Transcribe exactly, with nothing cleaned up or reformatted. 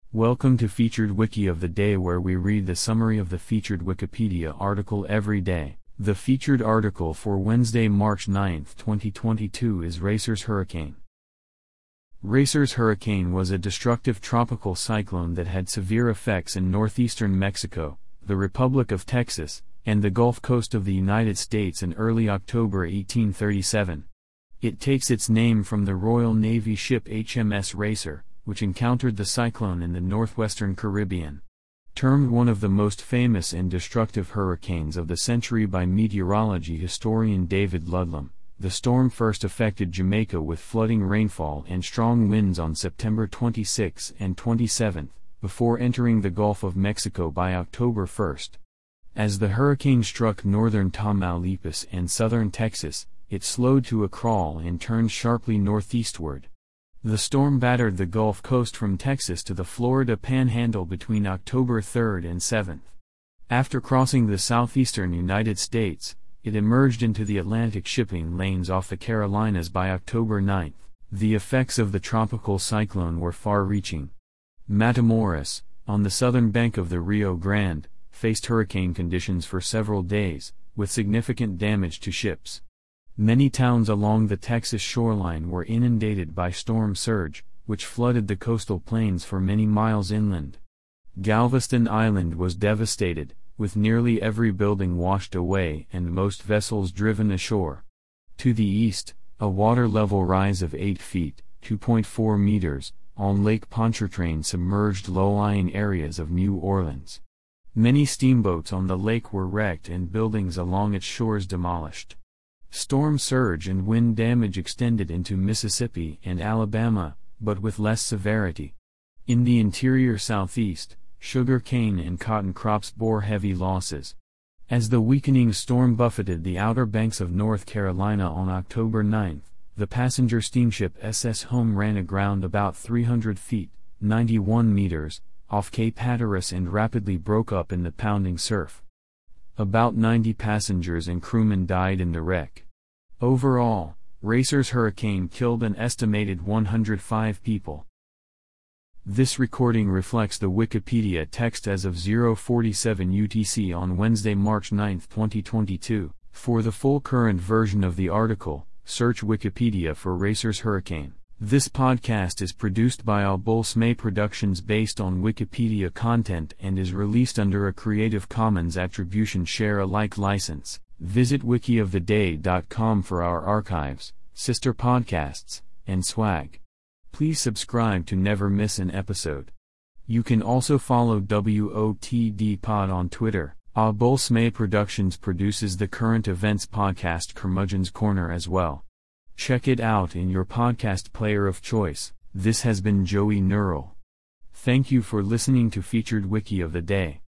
Welcome to Featured Wiki of the Day, where we read the summary of the featured Wikipedia article every day. The featured article for Wednesday, March ninth, twenty twenty-two is Racer's Hurricane. Racer's Hurricane was a destructive tropical cyclone that had severe effects in northeastern Mexico, the Republic of Texas, and the Gulf Coast of the United States in early October eighteen thirty-seven. It takes its name from the Royal Navy ship H M S Racer, which encountered the cyclone in the northwestern Caribbean. Termed one of the most famous and destructive hurricanes of the century by meteorology historian David Ludlam, the storm first affected Jamaica with flooding rainfall and strong winds on September twenty-sixth and twenty-seventh, before entering the Gulf of Mexico by October first. As the hurricane struck northern Tamaulipas and southern Texas, it slowed to a crawl and turned sharply northeastward. The storm battered the Gulf Coast from Texas to the Florida Panhandle between October third and seventh. After crossing the southeastern United States, it emerged into the Atlantic shipping lanes off the Carolinas by October ninth. The effects of the tropical cyclone were far-reaching. Matamoros, on the southern bank of the Rio Grande, faced hurricane conditions for several days, with significant damage to ships. Many towns along the Texas shoreline were inundated by storm surge, which flooded the coastal plains for many miles inland. Galveston Island was devastated, with nearly every building washed away and most vessels driven ashore. To the east, a water level rise of eight feet, two point four meters, on Lake Pontchartrain submerged low-lying areas of New Orleans. Many steamboats on the lake were wrecked and buildings along its shores demolished. Storm surge and wind damage extended into Mississippi and Alabama, but with less severity. In the interior southeast, sugar cane and cotton crops bore heavy losses. As the weakening storm buffeted the Outer Banks of North Carolina on October ninth, the passenger steamship S S Home ran aground about three hundred feet, ninety-one meters, off Cape Hatteras and rapidly broke up in the pounding surf. About ninety passengers and crewmen died in the wreck. Overall, Racer's hurricane killed an estimated one hundred five people. This recording reflects the Wikipedia text as of zero forty-seven U T C on Wednesday, March ninth, twenty twenty-two. For the full current version of the article, search Wikipedia for Racer's Hurricane. This podcast is produced by Abol-Smay Productions based on Wikipedia content and is released under a Creative Commons Attribution Share Alike license. Visit wiki of the day dot com for our archives, sister podcasts, and swag. Please subscribe to never miss an episode. You can also follow W O T D Pod on Twitter. Abol-Smay Productions produces the current events podcast Curmudgeon's Corner as well. Check it out in your podcast player of choice. This has been Joey Neural. Thank you for listening to Featured Wiki of the Day.